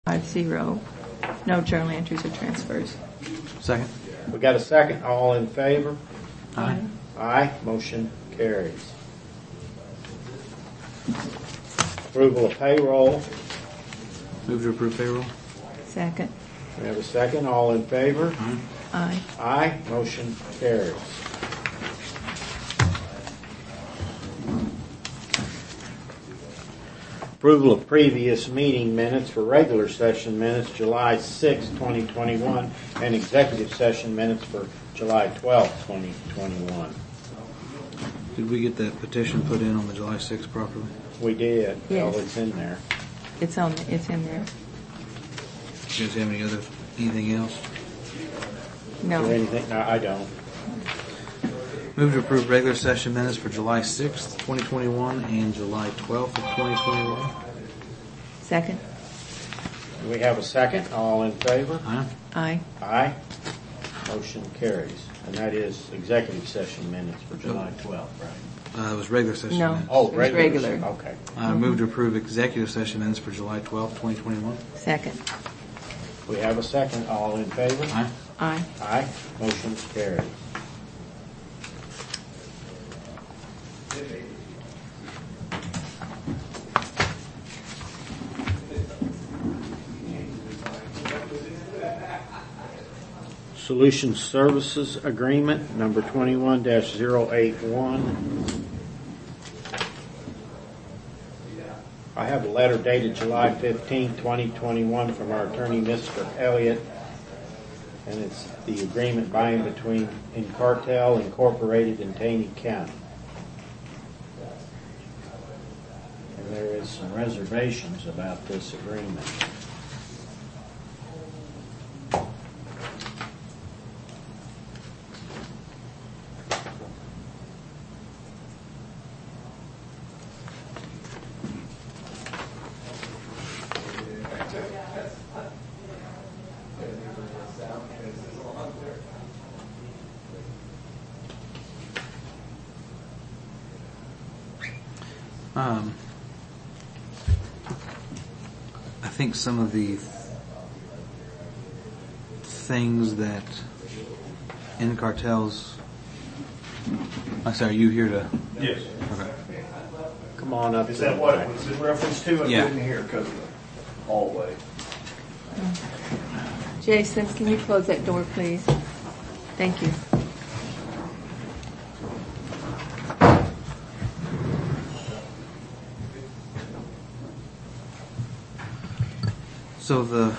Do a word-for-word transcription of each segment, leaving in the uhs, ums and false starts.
Five zero. No journal entries or transfers. Second. We got a second. All in favor? Aye. Aye. Motion carries. Approval of payroll. Move to approve payroll. Second. We have a second. All in favor? Aye. Aye. Aye. Motion carries. Approval of previous meeting minutes for regular session minutes July sixth, twenty twenty-one, and executive session minutes for July twelfth, twenty twenty-one. Did we get that petition put in on the July sixth properly? We did. Yes. Oh, it's in there. It's on. It's in there. Do you guys have any other anything else? No. Is there anything? No, I don't. Move to approve regular session minutes for July sixth, twenty twenty-one, and July twelfth of twenty twenty-one. Second. We have a second. All in favor? Aye. Aye. Aye. Motion carries. And that is executive session minutes for July twelfth, right? Uh, it was regular session No. minutes. Oh, It was regular. regular. Okay. Uh, move to approve executive session minutes for July twelfth, twenty twenty-one. Second. We have a second. All in favor? Aye. Aye. Aye. Motion carries. Solution Services Agreement, number twenty-one dash zero eight one. I have a letter dated July fifteenth, twenty twenty-one from our attorney, Mister Elliott, and it's the agreement by and between Incartel Incorporated in Taney County. And there is some reservations about this agreement. Um, I think some of the things that in cartels. I say, are you here to? Yes. Okay. Come on up. Is to that the what mic. it was in reference to? I Yeah. didn't hear because of the hallway. Jason, can you close that door, please? Thank you. So the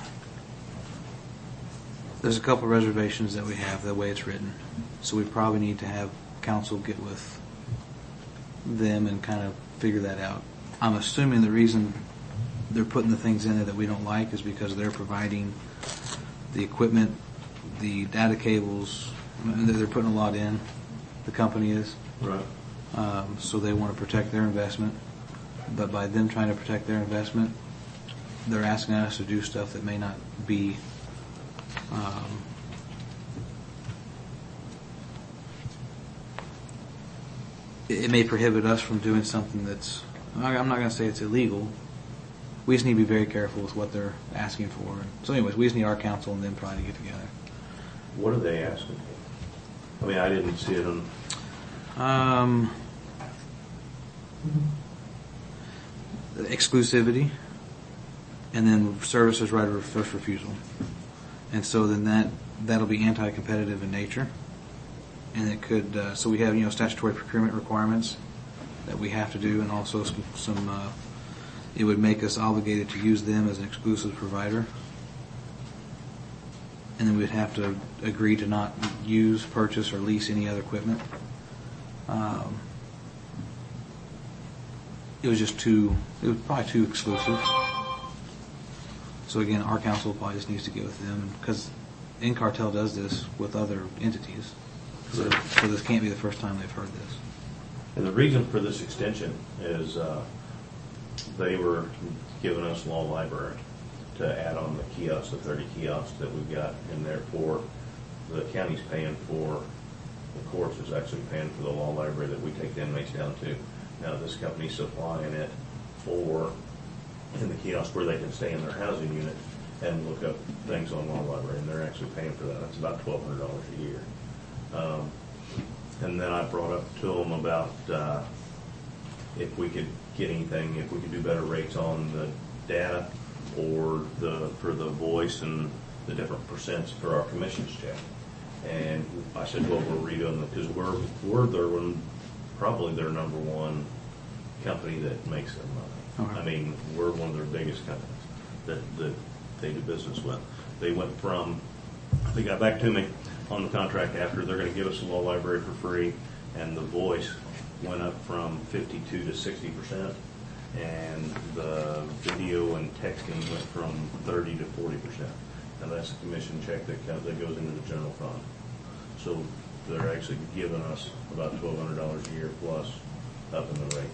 there's a couple of reservations that we have the way it's written. So we probably need to have council get with them and kind of figure that out. I'm assuming the reason they're putting the things in there that we don't like is because they're providing the equipment, the data cables. They're putting a lot in. The company is. Right. Um, so they want to protect their investment. But by them trying to protect their investment, they're asking us to do stuff that may not be um, it, it may prohibit us from doing something that's, I'm not going to say it's illegal. We just need to be very careful with what they're asking for. So anyways, we just need our counsel and them probably to get together. What are they asking? I mean, I didn't see it on. Um, exclusivity, and then services right of first refusal. And so then that, that'll be anti-competitive in nature. And it could, uh, so we have, you know, statutory procurement requirements that we have to do, and also some, some uh, it would make us obligated to use them as an exclusive provider. And then we'd have to agree to not use, purchase, or lease any other equipment. Um, it was just too, it was probably too exclusive. So again, our council probably just needs to get with them, because Incartel does this with other entities. So, so this can't be the first time they've heard this. And the reason for this extension is uh, they were giving us law library to add on the kiosks, the thirty kiosks that we've got in there for the county's paying for. The courts is actually paying for the law library that we take the inmates down to. Now this company's supplying it for in the kiosk where they can stay in their housing unit and look up things on Law Library, and they're actually paying for that. That's about twelve hundred dollars a year. Um, and then I brought up to them about uh, if we could get anything, if we could do better rates on the data or the for the voice and the different percents for our commissions check. And I said, well, we're redoing them because we're we're their one, probably their number one company that makes them money. Okay. I mean, we're one of their biggest companies that, that they do business with. They went from, they got back to me on the contract after they're going to give us a law library for free, and the voice went up from fifty-two to sixty percent, and the video and texting went from thirty to forty percent. And that's a commission check that comes, that goes into the general fund. So they're actually giving us about twelve hundred dollars a year plus up in the rates.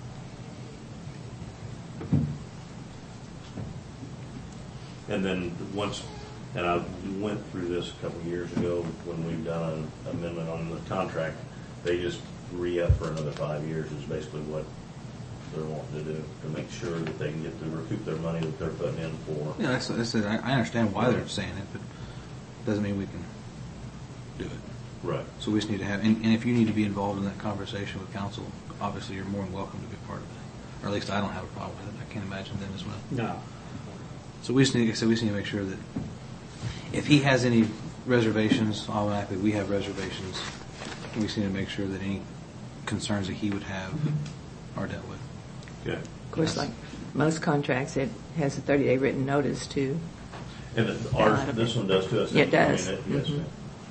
And then once, and I went through this a couple of years ago when we've done an amendment on the contract, they just re-up for another five years is basically what they're wanting to do, to make sure that they can get to recoup their money that they're putting in for. Yeah, that's, that's it. I I understand why they're saying it, but it doesn't mean we can do it. Right. So we just need to have, and, and if you need to be involved in that conversation with council, obviously you're more than welcome to be part of it. Or at least I don't have a problem with it. I can't imagine them as well. No. So we just need, so we just need to make sure that if he has any reservations, automatically we have reservations. We just need to make sure that any concerns that he would have are dealt with. Okay. Of course, like most contracts, it has a thirty-day written notice too. And it- ours, this one does to us? Yeah, it does. I mean, Yes, Mhm. ma'am.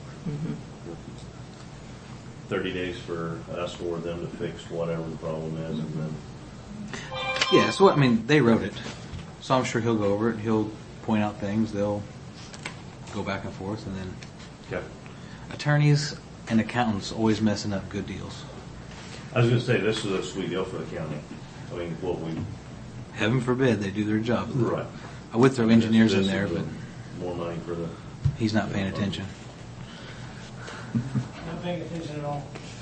thirty days for us or them to fix whatever the problem is, and then, Yeah, so I mean, they wrote it. So I'm sure he'll go over it. He'll point out things. They'll go back and forth, and then okay. attorneys and accountants always messing up good deals. I was going to say, this is a sweet deal for the county. I mean, what we. Heaven forbid they do their job. Right. I would throw engineers This in there, is but more money for the. he's not paying attention. Not paying attention at all.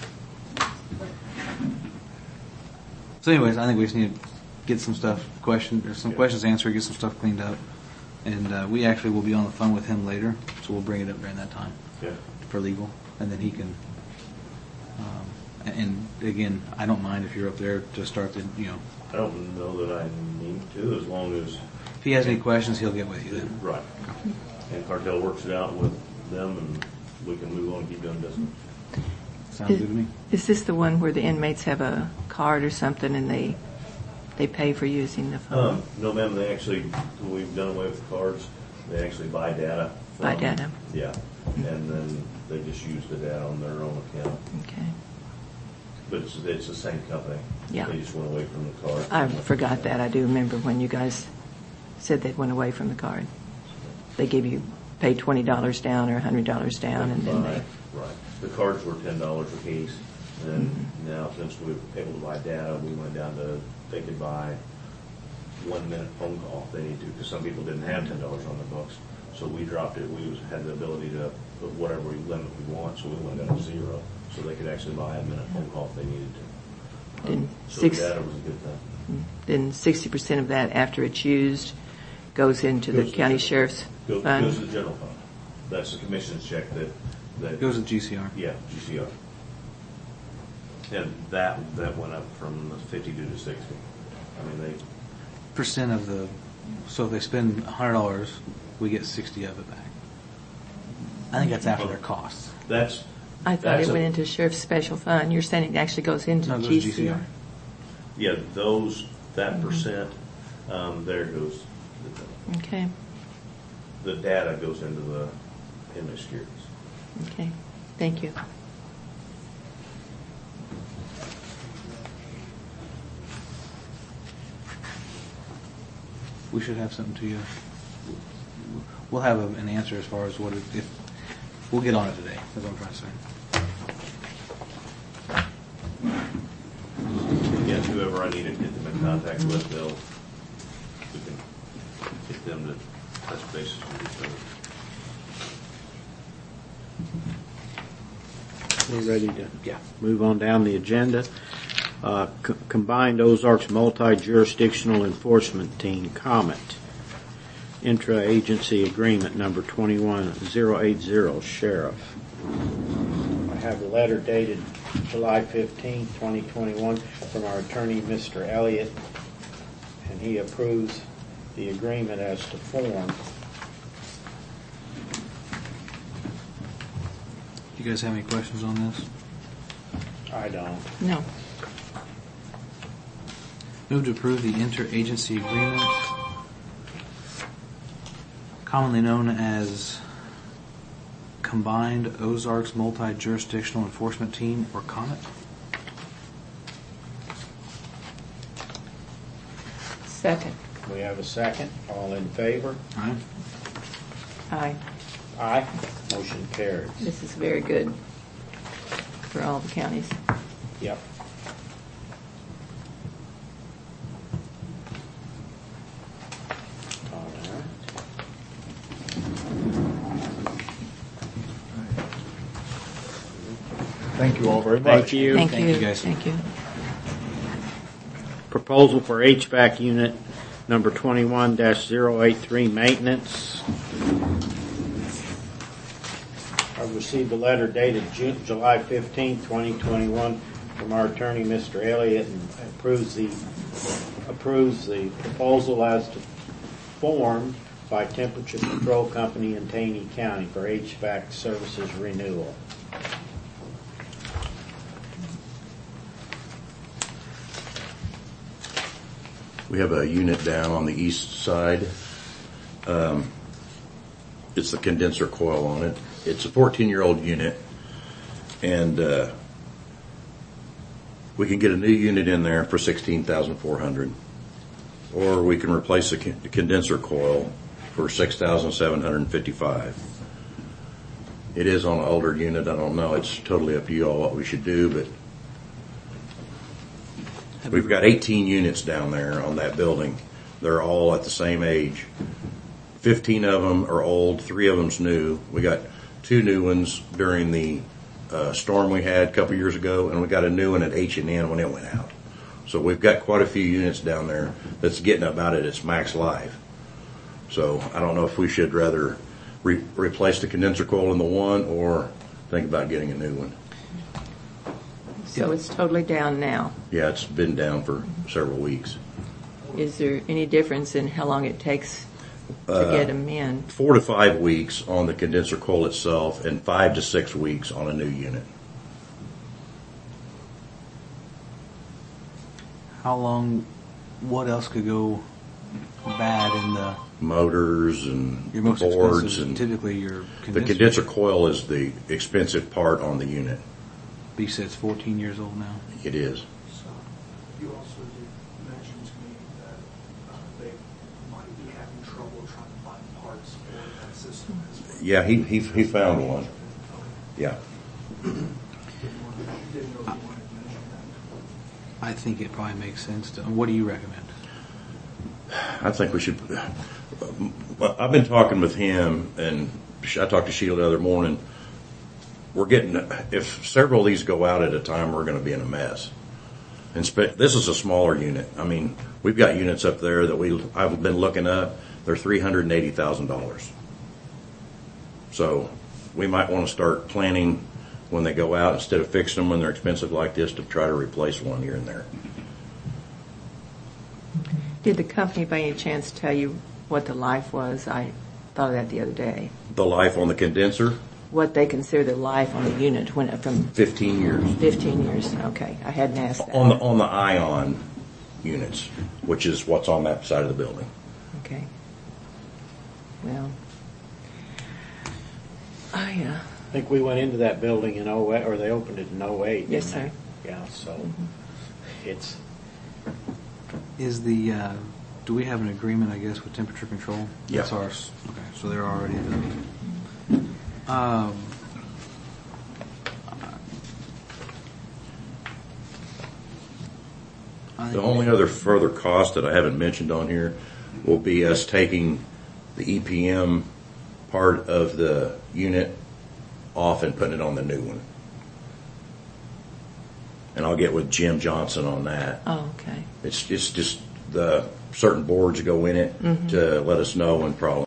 So anyways, I think we just need to get some stuff questioned, or some Yeah. questions answered, get some stuff cleaned up. And uh, we actually will be on the phone with him later, so we'll bring it up during that time Yeah. for legal, and then he can. Um, and again, I don't mind if you're up there to start the, you know, I don't know that I need to, as long as. if he has any questions, he'll get with you then. Right. And Cartel works it out with them, and we can move on and keep doing business. Sounds Is- good to me. Is this the one where the inmates have a card or something and they they pay for using the phone? Um, no, ma'am, they actually, we've done away with cards. They actually buy data. Buy from- data. Yeah. And then they just use the data on their own account. Okay. But it's, it's the same company. Yeah. They just went away from the card. I forgot that. I do remember when you guys said they went away from the card. They gave you, pay twenty dollars down or one hundred dollars down, and then they... Right. The cards were ten dollars a piece. And Mm-hmm. now, since we were able to buy data, we went down to, they could buy one minute phone call if they need to, because some people didn't have ten dollars on their books. So we dropped it. We was, had the ability to put whatever limit we want, so we went down to zero, so they could actually buy a minute phone call if they needed to. Then So six, the data was a good thing. then sixty percent of that, after it's used, goes into the Goes to county the- sheriff's Goes, fund? goes to the general fund. That's the commission's check that, that. It goes to G C R. Yeah, G C R. And that, that went up from fifty-two to sixty. I mean, they, Percent of the, so if they spend one hundred dollars, we get sixty of it back. I think that's after their costs. that's. I thought that's it a- went into sheriff's special fund. You're saying it actually goes into No, it goes to G C R? Yeah, those, that Mm-hmm. percent, um, there goes, Okay, the data goes into the inmate securities. okay. Thank you. We should have something to you. We'll have a- an answer as far as what it, if, we'll get on it today, that's what I'm trying to say. Yeah, whoever I need to get them in contact with, they'll, we can get them to touch bases with each other. We're ready to Yeah. move on down the agenda. uh, c- Combined Ozarks Multi-Jurisdictional Enforcement Team, COMET. Intra-agency agreement number twenty-one zero eight zero, Sheriff. I have a letter dated July fifteenth, twenty twenty-one from our attorney, Mister Elliott, and he approves the agreement as to form. You guys have any questions on this? I don't. No. Move to approve the interagency agreement, commonly known as Combined Ozarks Multi-Jurisdictional Enforcement Team, or COMET. Second. We have a second. All in favor? Aye. Aye. Aye. Motion carries. This is very good for all the counties. Yep. All right. Thank you all very much. Thank you. Thank Thank you. you, guys. Thank you. Proposal for H V A C unit number twenty-one dash zero eight three, maintenance. I received a letter dated Ju- July fifteenth, twenty twenty-one from our attorney, Mister Elliott, and approves the, approves the proposal as to form by Temperature Control Company in Taney County for H V A C services renewal. We have a unit down on the east side. Um, it's the condenser coil on it. It's a fourteen-year-old unit, and uh, we can get a new unit in there for sixteen thousand four hundred dollars, or we can replace the con- condenser coil for six thousand seven hundred fifty-five dollars. It is on an older unit. I don't know. It's totally up to you all what we should do, but we've got eighteen units down there on that building. They're all at the same age. fifteen of them are old, three of them's new. We got two new ones during the uh, storm we had a couple years ago, and we got a new one at H and N when it went out. So we've got quite a few units down there that's getting about at its max life. So I don't know if we should rather re- replace the condenser coil in the one or think about getting a new one. So it's totally down now. Yeah, it's been down for several weeks. Is there any difference in how long it takes to Uh, get them in? Four to five weeks on the condenser coil itself, and five to six weeks on a new unit. How long, what else could go bad in the, Motors and your most boards, expensive, and typically your the condenser? condenser coil is the expensive part on the unit. You said it's fourteen years old now. It is. So you also did mention to me that uh, they might be having trouble trying to find parts for that system as well. Yeah, he he he found one. Yeah. Didn't know if you wanted to mention that. I think it probably makes sense to, what do you recommend? I think we should. Well, I've been talking with him, and I talked to Sheila the other morning. We're getting, if several of these go out at a time, we're going to be in a mess. And spe- this is a smaller unit. I mean, we've got units up there that we I've been looking up. They're three hundred and eighty thousand dollars. So we might want to start planning when they go out instead of fixing them when they're expensive like this to try to replace one here and there. Did the company by any chance tell you what the life was? I thought of that the other day. The life on the condenser, What they consider the life on the unit when from fifteen years. fifteen years. Okay, I hadn't asked that. On the on the ion units, which is what's on that side of the building. Okay. Well, I, uh, I think we went into that building in oh eight, or they opened it in oh eight. Yes, didn't sir. they? Yeah, so it's, Is the, uh, do we have an agreement, I guess, with temperature control? Yeah. That's ours. Okay, so they're already done. Um, I The think- only other further cost that I haven't mentioned on here will be us taking the E P M part of the unit off and putting it on the new one. and I'll get with Jim Johnson on that. Oh, okay. It's it's just the certain boards go in it Mhm. to let us know when problems.